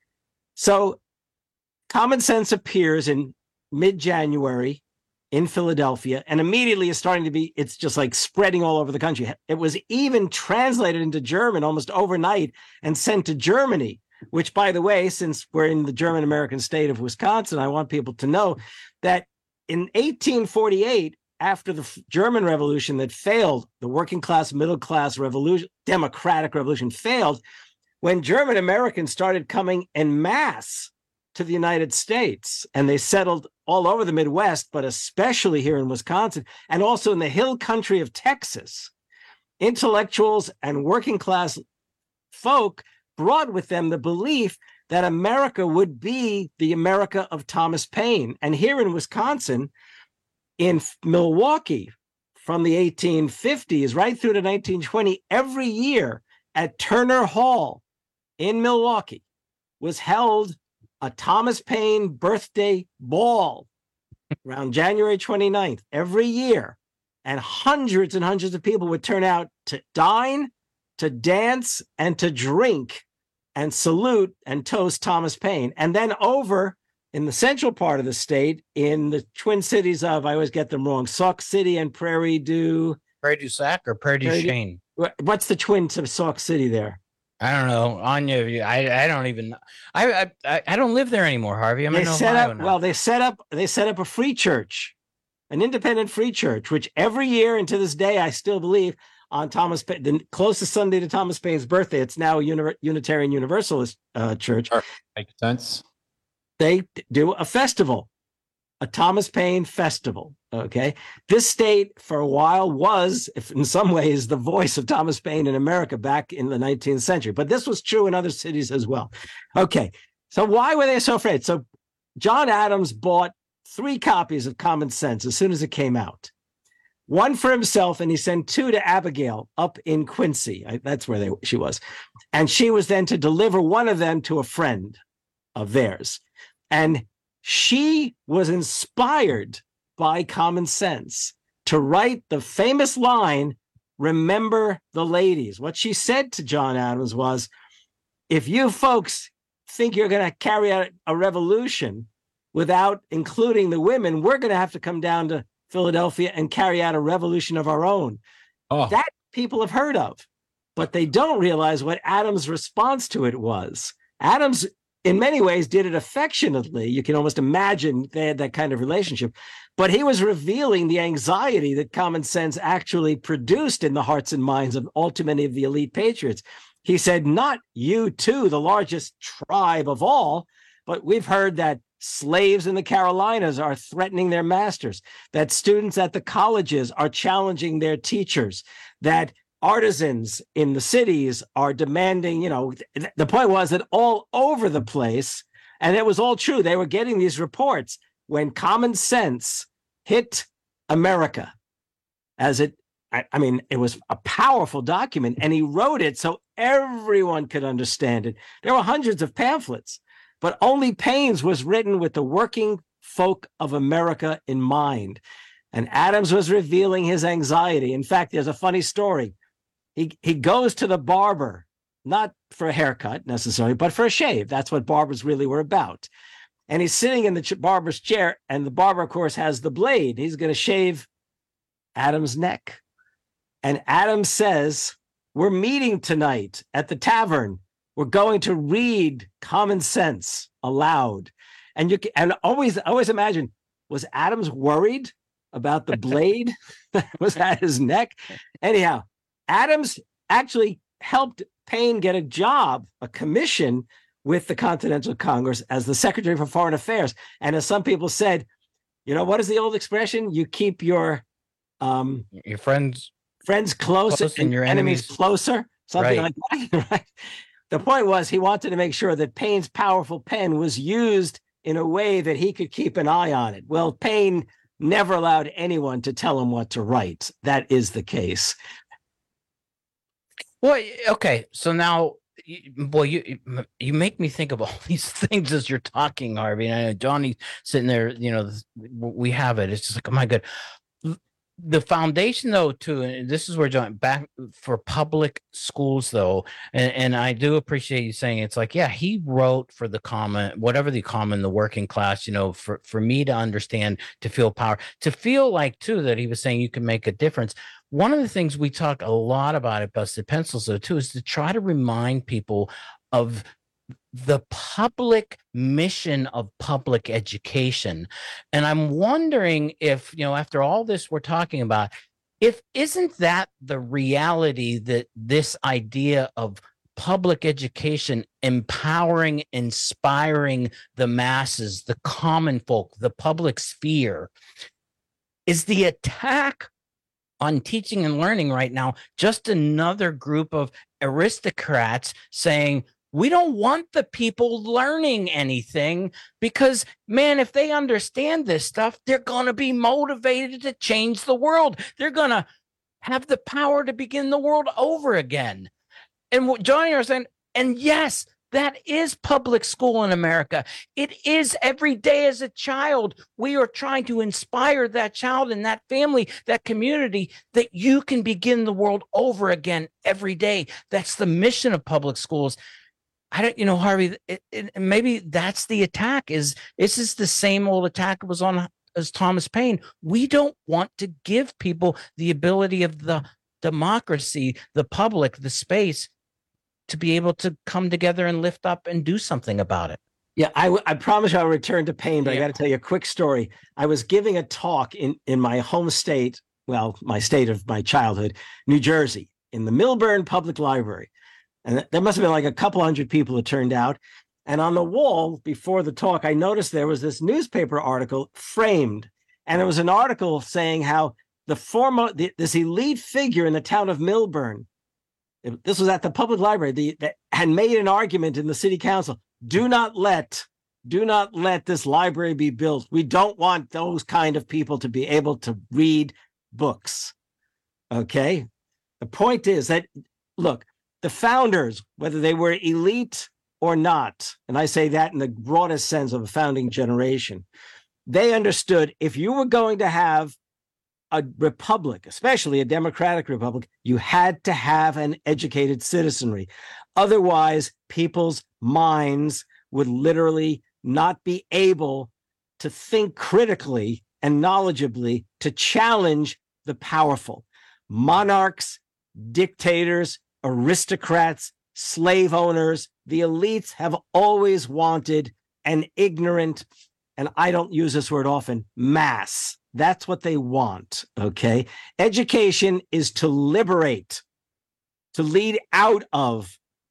So Common Sense appears in mid-January in Philadelphia, and immediately is starting to be, it's just like spreading all over the country. It was even translated into German almost overnight and sent to Germany, which, by the way, since we're in the German-American state of Wisconsin, I want people to know that in eighteen forty-eight, after the German Revolution that failed, the working class, middle class revolution, democratic revolution failed, when German Americans started coming en masse to the United States, and they settled all over the Midwest, but especially here in Wisconsin, and also in the hill country of Texas, intellectuals and working class folk brought with them the belief that America would be the America of Thomas Paine. And here in Wisconsin, in Milwaukee, from the eighteen fifties right through to nineteen twenty, every year at Turner Hall in Milwaukee was held a Thomas Paine birthday ball around January twenty-ninth every year. And hundreds and hundreds of people would turn out to dine, to dance, and to drink and salute and toast Thomas Paine. And then over in the central part of the state, in the Twin Cities of, I always get them wrong, Sauk City and Prairie du... Prairie du Sac or Prairie du Chien? What's the twin to Sauk City there? I don't know. Anya, I I don't even I I I don't live there anymore, Harvey. I'm they in set Ohio up now. well, they set up they set up a free church, an independent free church, which every year and to this day I still believe on Thomas Paine, the closest Sunday to Thomas Paine's birthday, it's now a Uni- Unitarian Universalist uh, church. Sure. Makes sense. They do a festival, a Thomas Paine festival. Okay. This state for a while was, if in some ways, the voice of Thomas Paine in America back in the nineteenth century. But this was true in other cities as well. Okay. So why were they so afraid? So John Adams bought three copies of Common Sense as soon as it came out. One for himself, and he sent two to Abigail up in Quincy. I, that's where they, she was. And she was then to deliver one of them to a friend of theirs. And she was inspired by Common Sense to write the famous line, "Remember the ladies." What she said to John Adams was, if you folks think you're going to carry out a revolution without including the women, we're going to have to come down to Philadelphia and carry out a revolution of our own. Oh. That people have heard of, but they don't realize what Adams' response to it was. Adams, in many ways, did it affectionately. You can almost imagine they had that kind of relationship, but he was revealing the anxiety that Common Sense actually produced in the hearts and minds of all too many of the elite patriots. He said, not you two, the largest tribe of all, but we've heard that slaves in the Carolinas are threatening their masters, that students at the colleges are challenging their teachers, that artisans in the cities are demanding, you know, th- the point was that all over the place, and it was all true, they were getting these reports when Common Sense hit America, as it, I, I mean, it was a powerful document, and he wrote it so everyone could understand it. There were hundreds of pamphlets, but only Paine's was written with the working folk of America in mind. And Adams was revealing his anxiety. In fact, there's a funny story. He, he goes to the barber, not for a haircut necessarily, but for a shave. That's what barbers really were about. And he's sitting in the ch- barber's chair, and the barber, of course, has the blade. He's going to shave Adams' neck. And Adams says, we're meeting tonight at the tavern. We're going to read Common Sense aloud. And you can, and always, always imagine, was Adams worried about the blade that was at his neck? Anyhow, Adams actually helped Paine get a job, a commission with the Continental Congress as the Secretary for Foreign Affairs. And as some people said, you know, what is the old expression? You keep your um, your friends friends close, close and your enemies, enemies closer, something right. like that. Right? The point was he wanted to make sure that Paine's powerful pen was used in a way that he could keep an eye on it. Well, Paine never allowed anyone to tell him what to write. That is the case. Well, okay. So now, boy, you you make me think of all these things as you're talking, Harvey. And I know Johnny's sitting there, you know, we have it. It's just like, oh my God. The foundation, though, too, and this is where John back for public schools, though, and, and I do appreciate you saying it's like, yeah, he wrote for the common, whatever the common, the working class, you know, for, for me to understand, to feel power, to feel like, too, that he was saying you can make a difference. One of the things we talk a lot about at Busted Pencils, though, too, is to try to remind people of the public mission of public education. And I'm wondering if, you know, after all this we're talking about, if isn't that the reality that this idea of public education empowering, inspiring the masses, the common folk, the public sphere, is the attack on teaching and learning right now just another group of aristocrats saying, we don't want the people learning anything because, man, if they understand this stuff, they're going to be motivated to change the world. They're going to have the power to begin the world over again. And what Johnny was saying, and yes, that is public school in America. It is every day as a child. We are trying to inspire that child and that family, that community, that you can begin the world over again every day. That's the mission of public schools. I don't, you know, Harvey, it, it, maybe that's the attack is, this is the same old attack it was on as Thomas Paine. We don't want to give people the ability of the democracy, the public, the space to be able to come together and lift up and do something about it. Yeah, I, I promise you I'll return to Paine, but yeah. I got to tell you a quick story. I was giving a talk in, in my home state, well, my state of my childhood, New Jersey, in the Milburn Public Library. And there must have been like a couple hundred people that turned out. And on the wall before the talk, I noticed there was this newspaper article framed. And it was an article saying how the former, the, this elite figure in the town of Milburn, this was at the public library, the, that had made an argument in the city council. Do not let, do not let this library be built. We don't want those kind of people to be able to read books. Okay. The point is that, look, the founders, whether they were elite or not, and I say that in the broadest sense of a founding generation, they understood if you were going to have a republic, especially a democratic republic, you had to have an educated citizenry. Otherwise, people's minds would literally not be able to think critically and knowledgeably to challenge the powerful. Monarchs, dictators, aristocrats, slave owners, the elites have always wanted an ignorant, and I don't use this word often, mass. That's what they want, okay? Education is to liberate, to lead out of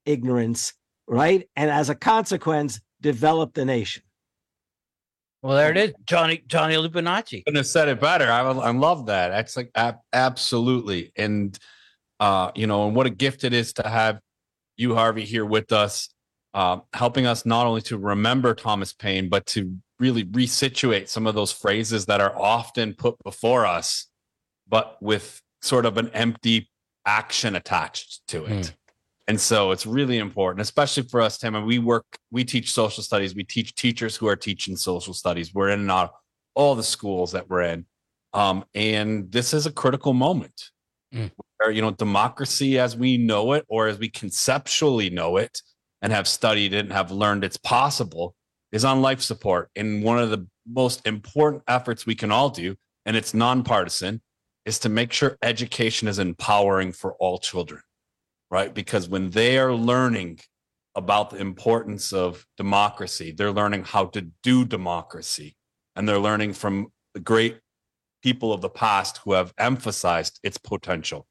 ignorance, right? And as a consequence, develop the nation. Well, there it is, Johnny Johnny Lupinacci. Couldn't have said it better. I, I love that. That's like ab- absolutely, and uh, you know, and what a gift it is to have you, Harvey, here with us, uh, helping us not only to remember Thomas Paine, but to really resituate some of those phrases that are often put before us, but with sort of an empty action attached to it. Mm. And so it's really important, especially for us, Tim. And we work, we teach social studies. We teach teachers who are teaching social studies. We're in and out all the schools that we're in. Um, and this is a critical moment mm. where, you know, democracy as we know it, or as we conceptually know it and have studied it and have learned it's possible, is on life support. And one of the most important efforts we can all do, and it's nonpartisan, is to make sure education is empowering for all children. Right? Because when they are learning about the importance of democracy, they're learning how to do democracy, and they're learning from the great people of the past who have emphasized its potential.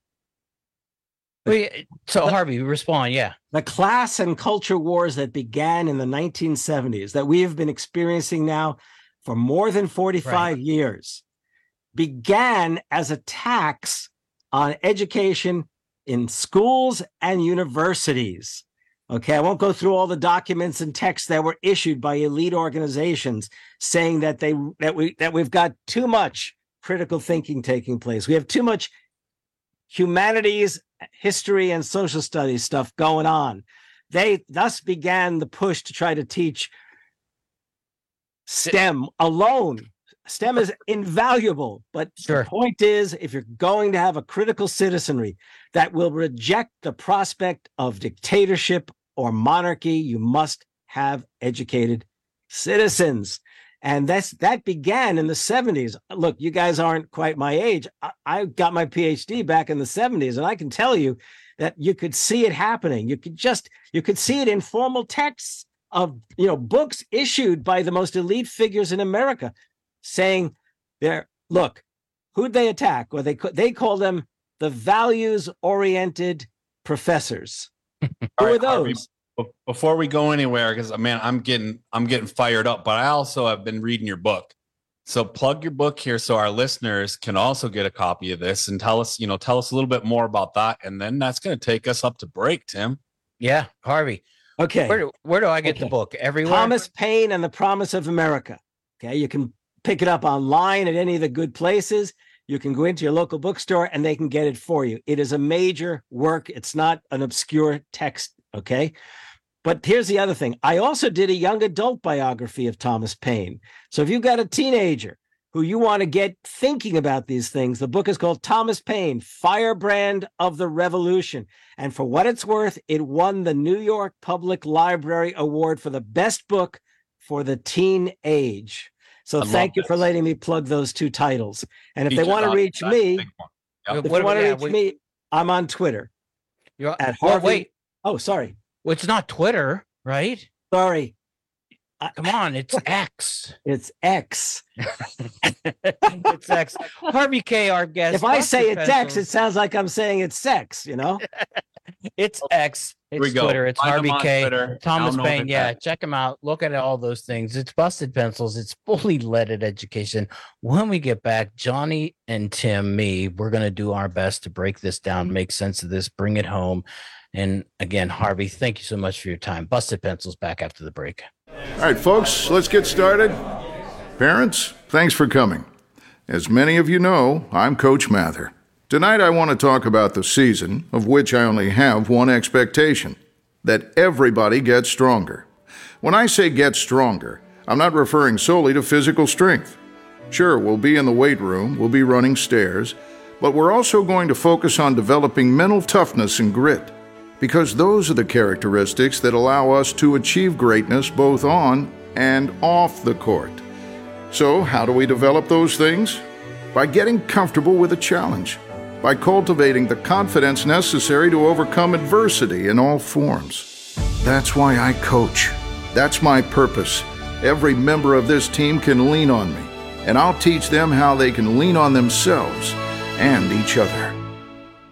So Harvey, respond. Yeah. The class and culture wars that began in the nineteen seventies that we have been experiencing now for more than forty-five right. years began as attacks on education in schools and universities. Okay, I won't go through all the documents and texts that were issued by elite organizations saying that they that we that we've got too much critical thinking taking place. We have too much humanities, history, and social studies stuff going on. They thus began the push to try to teach STEM alone. STEM is invaluable, but sure. The point is, if you're going to have a critical citizenry that will reject the prospect of dictatorship or monarchy, you must have educated citizens. And that's that began in the seventies. Look, you guys aren't quite my age. I, I got my P H D back in the seventies, and I can tell you that you could see it happening. You could just, you could see it in formal texts of, you know, books issued by the most elite figures in America, saying, "There, look, who'd they attack?" Or they they call them the values-oriented professors. Who right, are those? Harvey, before we go anywhere, because man, I'm getting I'm getting fired up. But I also have been reading your book, so plug your book here so our listeners can also get a copy of this and tell us, you know, tell us a little bit more about that, and then that's going to take us up to break, Tim. Yeah, Harvey. Okay, where do, where do I get okay. the book? Everywhere. Thomas Paine and the Promise of America. Okay, you can pick it up online at any of the good places. You can go into your local bookstore and they can get it for you. It is a major work. It's not an obscure text, okay? But here's the other thing. I also did a young adult biography of Thomas Paine. So if you've got a teenager who you want to get thinking about these things, the book is called Thomas Paine, Firebrand of the Revolution. And for what it's worth, it won the New York Public Library Award for the best book for the teen age. So I thank you this. for letting me plug those two titles. And if Teacher they want to reach me, yep. if they want to yeah, reach we, me, I'm on Twitter. You're at Harvey. Well, wait. Oh, sorry. Well, it's not Twitter, right? Sorry. Come on, it's X. It's X. It's X. Harvey K, our guest. If I say it's X, it sounds like I'm saying it's sex, you know? It's X. It's Twitter. It's Find Harvey K. Twitter. Thomas Paine. Yeah, check him out. Look at all those things. It's Busted Pencils. It's fully leaded education. When we get back, Johnny and Tim, me, we're going to do our best to break this down, make sense of this, bring it home. And again, Harvey, thank you so much for your time. Busted Pencils back after the break. All right, folks, let's get started. Parents, thanks for coming. As many of you know, I'm Coach Mather. Tonight I want to talk about the season, of which I only have one expectation, that everybody gets stronger. When I say get stronger, I'm not referring solely to physical strength. Sure, we'll be in the weight room, we'll be running stairs, but we're also going to focus on developing mental toughness and grit, because those are the characteristics that allow us to achieve greatness both on and off the court. So, how do we develop those things? By getting comfortable with a challenge, by cultivating the confidence necessary to overcome adversity in all forms. That's why I coach. That's my purpose. Every member of this team can lean on me, and I'll teach them how they can lean on themselves and each other.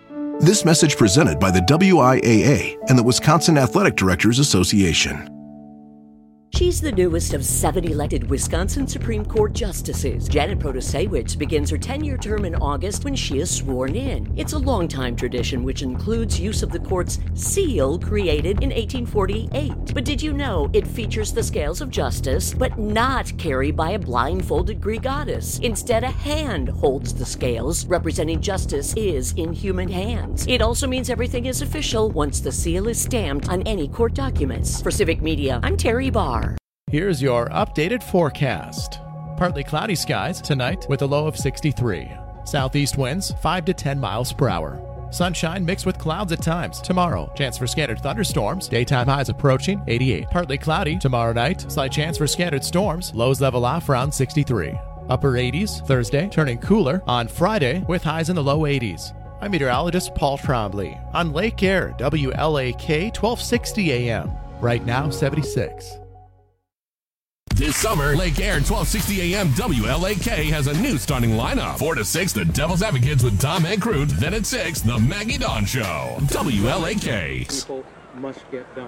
This message presented by the W I A A and the Wisconsin Athletic Directors Association. She's the newest of seven elected Wisconsin Supreme Court justices. Janet Protasiewicz begins her ten-year term in August when she is sworn in. It's a long-time tradition which includes use of the court's seal created in eighteen forty-eight. But did you know it features the scales of justice, but not carried by a blindfolded Greek goddess? Instead, a hand holds the scales, representing justice is in human hands. It also means everything is official once the seal is stamped on any court documents. For Civic Media, I'm Terry Barr. Here's your updated forecast. Partly cloudy skies tonight with a low of sixty-three. Southeast winds five to ten miles per hour. Sunshine mixed with clouds at times. Tomorrow, chance for scattered thunderstorms. Daytime highs approaching eighty-eight. Partly cloudy tomorrow night. Slight chance for scattered storms. Lows level off around sixty-three. Upper eighties Thursday, turning cooler on Friday with highs in the low eighties. I'm meteorologist Paul Trombley on Lake Air, W L A K twelve sixty A M. Right now, seventy-six. This summer, Lake Air twelve sixty A M W L A K has a new starting lineup. four to six, the Devil's Advocates with Tom and Crute. Then at six, the Maggie Dawn Show. W L A K. People must get done.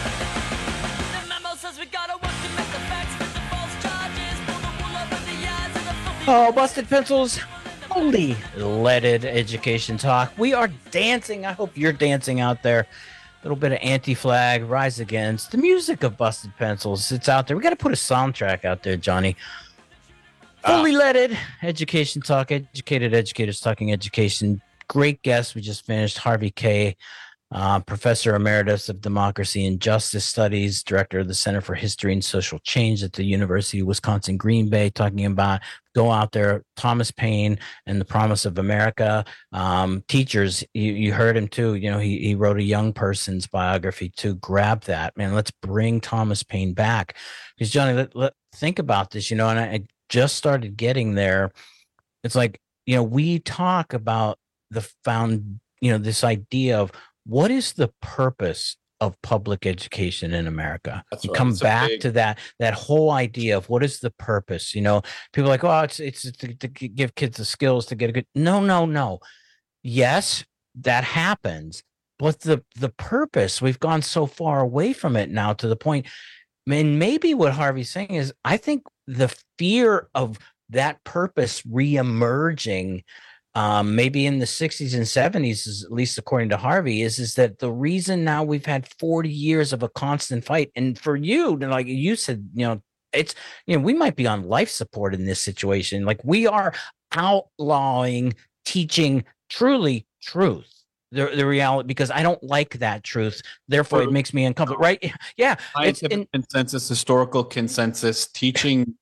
The memo says we gotta work to make the facts with the false charges. Pull the wool over the eyes of the filthy. Oh, Busted Pencils, fully leaded education talk. We are dancing. I hope you're dancing out there. A little bit of Anti-Flag, Rise Against, the music of Busted Pencils. It's out there. We got to put a soundtrack out there, Johnny. Fully uh, leaded education talk, educated educators talking education. Great guest. We just finished Harvey Kaye, uh, Professor Emeritus of Democracy and Justice Studies, Director of the Center for History and Social Change at the University of Wisconsin Green Bay, talking about go out there, Thomas Paine and the Promise of America. Um, teachers, you, you heard him too. You know, he, he wrote a young person's biography to grab that. Man, let's bring Thomas Paine back. Because, Johnny, let, let, think about this, you know, and I, I just started getting there. It's like, you know, we talk about the found, you know, this idea of what is the purpose of public education in America. That's you right. come It's back big... to that that whole idea of what is the purpose. You know, people are like, oh, it's it's to, to give kids the skills to get a good. No, no, no. Yes, that happens, but the the purpose, we've gone so far away from it now to the point. And maybe what Harvey's saying is, I think the fear of that purpose reemerging. Um, maybe in the sixties and seventies, is, at least according to Harvey, is, is that the reason now we've had forty years of a constant fight. And for you, like you said, you know, it's, you know, we might be on life support in this situation. Like we are outlawing teaching truly truth, the, the reality, because I don't like that truth. Therefore, it makes me uncomfortable. Right. Yeah. Scientific it's, consensus, historical consensus, teaching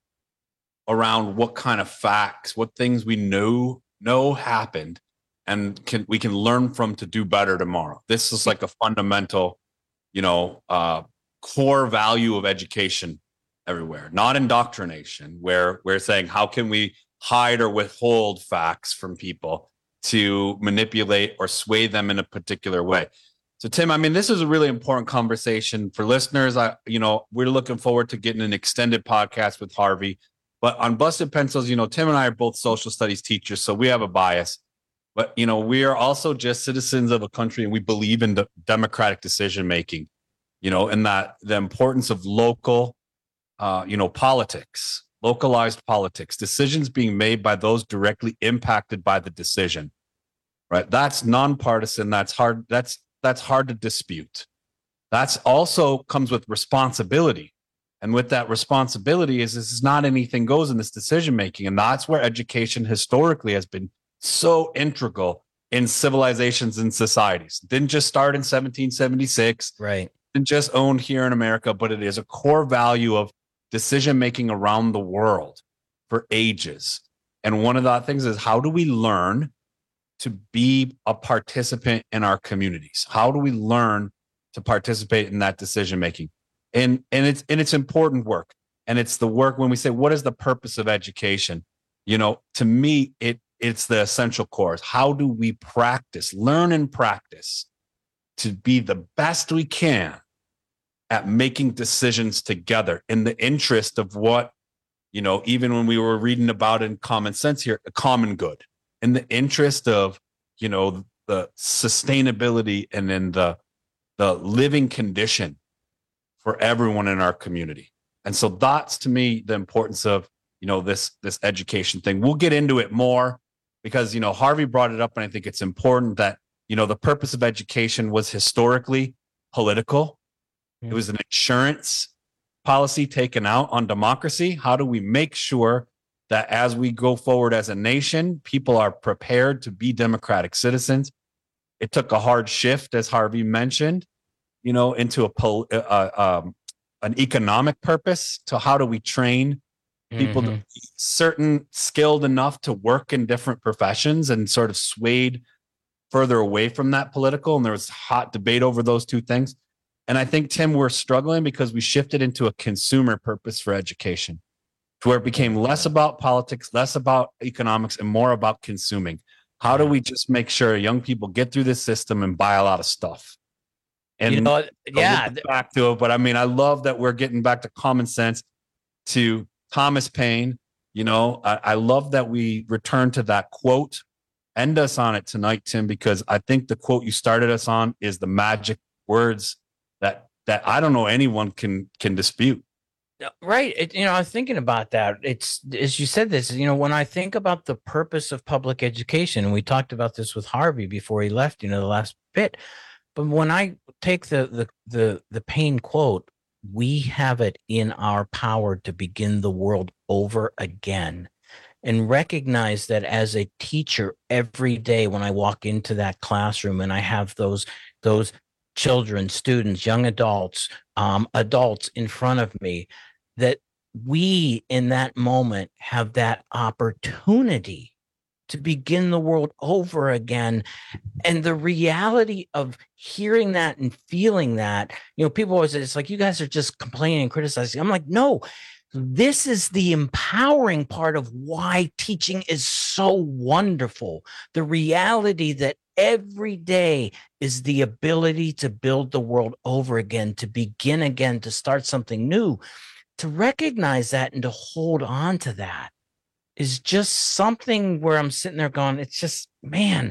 around what kind of facts, what things we know. know happened and can we can learn from to do better tomorrow. This is like a fundamental, you know, uh, core value of education everywhere, not indoctrination, where we're saying, how can we hide or withhold facts from people to manipulate or sway them in a particular way? So, Tim, I mean, this is a really important conversation for listeners. I, you know, we're looking forward to getting an extended podcast with Harvey. But on Busted Pencils, you know, Tim and I are both social studies teachers, so we have a bias. But, you know, we are also just citizens of a country, and we believe in the democratic decision making, you know, and that the importance of local, uh, you know, politics, localized politics, decisions being made by those directly impacted by the decision, right? That's nonpartisan. That's hard. That's that's hard to dispute. That's also comes with responsibility. And with that responsibility is this is not anything goes in this decision making. And that's where education historically has been so integral in civilizations and societies. It didn't just start in seventeen seventy-six. Right. Didn't just owned here in America, but it is a core value of decision making around the world for ages. And one of the things is, how do we learn to be a participant in our communities? How do we learn to participate in that decision making? And and it's and it's important work. And it's the work when we say, what is the purpose of education? You know, to me, it it's the essential core. How do we practice, learn and practice to be the best we can at making decisions together in the interest of what, you know, even when we were reading about in Common Sense here, a common good, in the interest of, you know, the sustainability and then the the living condition for everyone in our community. And so that's, to me, the importance of, you know, this this education thing. We'll get into it more because, you know, Harvey brought it up, and I think it's important that, you know, the purpose of education was historically political. Mm-hmm. It was an insurance policy taken out on democracy. How do we make sure that as we go forward as a nation, people are prepared to be democratic citizens? It took a hard shift, as Harvey mentioned, you know, into a pol- uh, um, an economic purpose. To how do we train people mm-hmm. to be certain skilled enough to work in different professions, and sort of swayed further away from that political. And there was hot debate over those two things. And I think, Tim, we're struggling because we shifted into a consumer purpose for education, to where it became less about politics, less about economics, and more about consuming. How do we just make sure young people get through this system and buy a lot of stuff? And you know, yeah, back to it. But I mean, I love that we're getting back to common sense, to Thomas Paine. You know, I, I love that we return to that quote. End us on it tonight, Tim, because I think the quote you started us on is the magic words that that I don't know anyone can can dispute. Right. It, you know, I was thinking about that. It's, as you said this, you know, when I think about the purpose of public education, and we talked about this with Harvey before he left, you know, the last bit, but when I take the, the, the, the Paine quote, we have it in our power to begin the world over again, and recognize that as a teacher every day, when I walk into that classroom and I have those, those children, students, young adults, um, adults in front of me, that we in that moment have that opportunity to begin the world over again. And the reality of hearing that and feeling that, you know, people always say, it's like, you guys are just complaining and criticizing. I'm like, no, this is the empowering part of why teaching is so wonderful. The reality that every day is the ability to build the world over again, to begin again, to start something new. To recognize that and to hold on to that is just something where I'm sitting there going, it's just, man,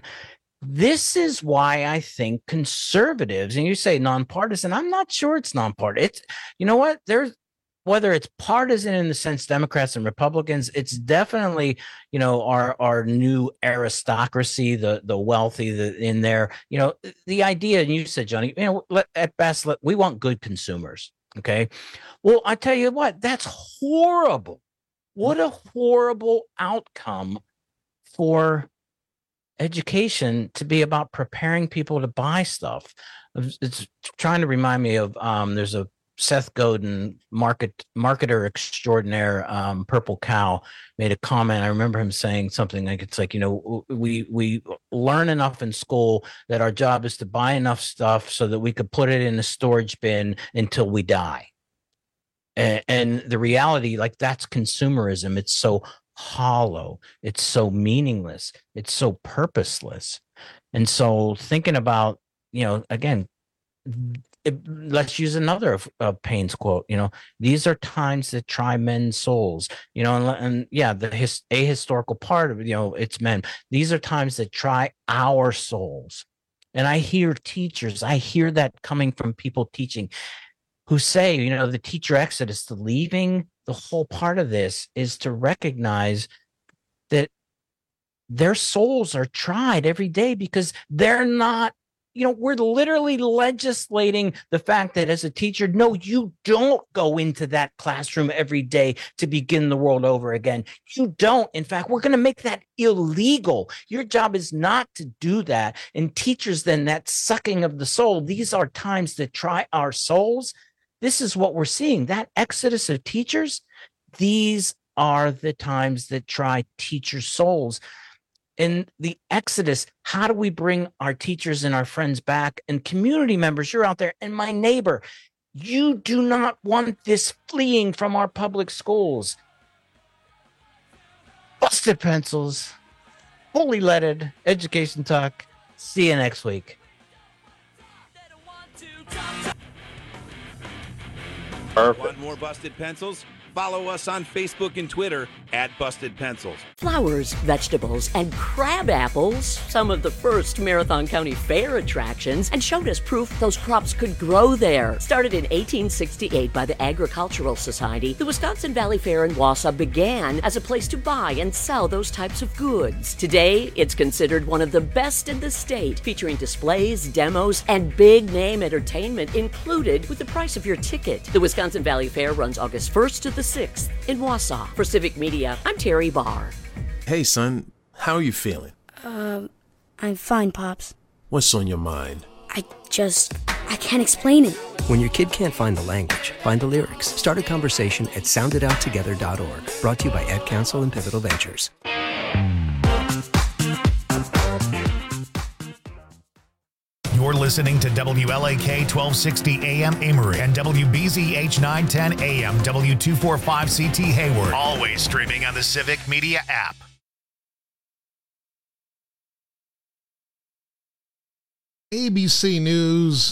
this is why I think conservatives, and you say nonpartisan, I'm not sure it's nonpartisan. It's, you know what, there's, whether it's partisan in the sense Democrats and Republicans, it's definitely, you know, our, our new aristocracy, the, the wealthy the, in there, you know, the idea, and you said, Johnny, you know, let, at best, let, we want good consumers. Okay. Well, I tell you what, that's horrible. What a horrible outcome for education to be about preparing people to buy stuff. It's trying to remind me of, um, there's a Seth Godin, market marketer extraordinaire, um, Purple Cow, made a comment. I remember him saying something like, it's like, you know, we we learn enough in school that our job is to buy enough stuff so that we could put it in a storage bin until we die. And, and the reality, like, that's consumerism. It's so hollow. It's so meaningless. It's so purposeless. And so thinking about, you know, again, It, let's use another of uh, Paine's quote. You know, these are times that try men's souls. You know, and, and yeah, the his, ahistorical part of it, you know, it's men. These are times that try our souls. And I hear teachers, I hear that coming from people teaching, who say, you know, the teacher exodus, the leaving, the whole part of this is to recognize that their souls are tried every day because they're not. You know, we're literally legislating the fact that as a teacher, no, you don't go into that classroom every day to begin the world over again. You don't. In fact, we're going to make that illegal. Your job is not to do that. And teachers, then, that sucking of the soul, these are times that try our souls. This is what we're seeing. That exodus of teachers, these are the times that try teachers' souls. In the exodus, how do we bring our teachers and our friends back? And community members, you're out there, and my neighbor, you do not want this fleeing from our public schools. Busted Pencils, fully leaded education talk. See you next week. Perfect. Want more Busted Pencils? Follow us on Facebook and Twitter at Busted Pencils. Flowers, vegetables, and crab apples, some of the first Marathon County Fair attractions, and showed us proof those crops could grow there. Started in eighteen sixty-eight by the Agricultural Society, the Wisconsin Valley Fair in Wausau began as a place to buy and sell those types of goods. Today, it's considered one of the best in the state, featuring displays, demos, and big-name entertainment included with the price of your ticket. The Wisconsin Valley Fair runs August first to the sixth in Wausau. For Civic Media, I'm Terry Barr. Hey, son, how are you feeling? Um, I'm fine, Pops. What's on your mind? I just, I can't explain it. When your kid can't find the language, find the lyrics. Start a conversation at sound it out together dot org. Brought to you by Ad Council and Pivotal Ventures. You're listening to W L A K twelve sixty A M Amory and W B Z H nine ten A M W two forty-five C T Hayward. Always streaming on the Civic Media app. A B C News